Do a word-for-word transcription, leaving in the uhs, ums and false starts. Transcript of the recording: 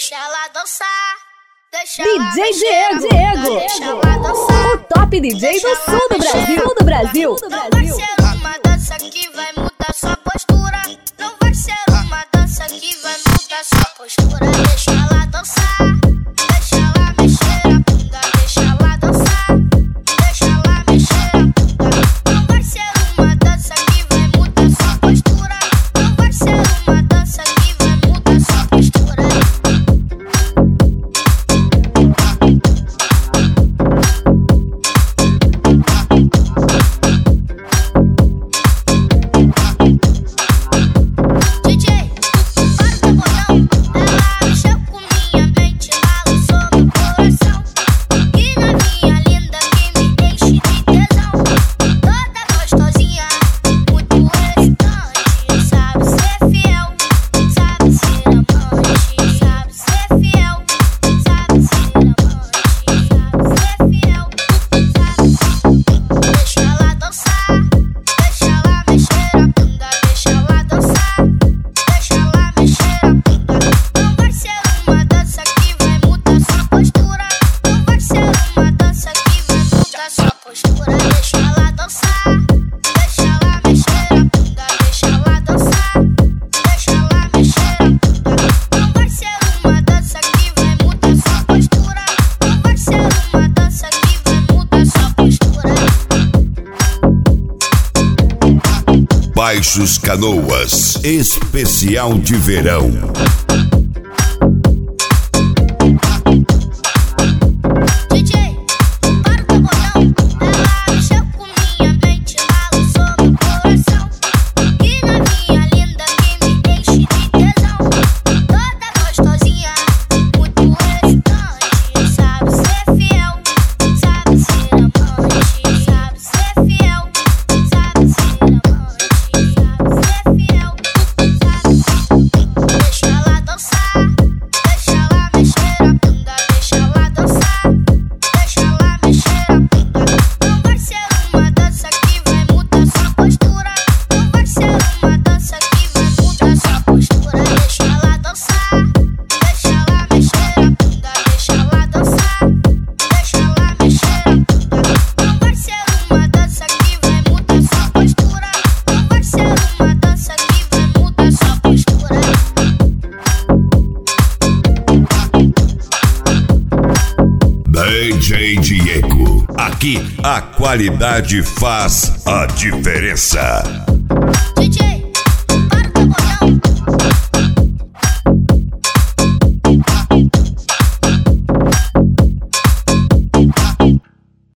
deixa ela dançar. Deixa D J Diego, Diego, deixa ela dançar. o top D J do sul do Brasil, do Brasil. Não vai ser uma dança que vai mudar sua postura. Não vai ser uma dança que vai mudar sua postura. Deixa ela dançar, deixa ela mexer a bunda, deixa ela dançar, deixa ela mexer a bunda. Não vai ser uma dança que vai mudar sua postura. Não vai ser uma dança que vai mudar sua postura. Baixos Canoas, especial de verão. D J Diego, aqui a qualidade faz a diferença. D J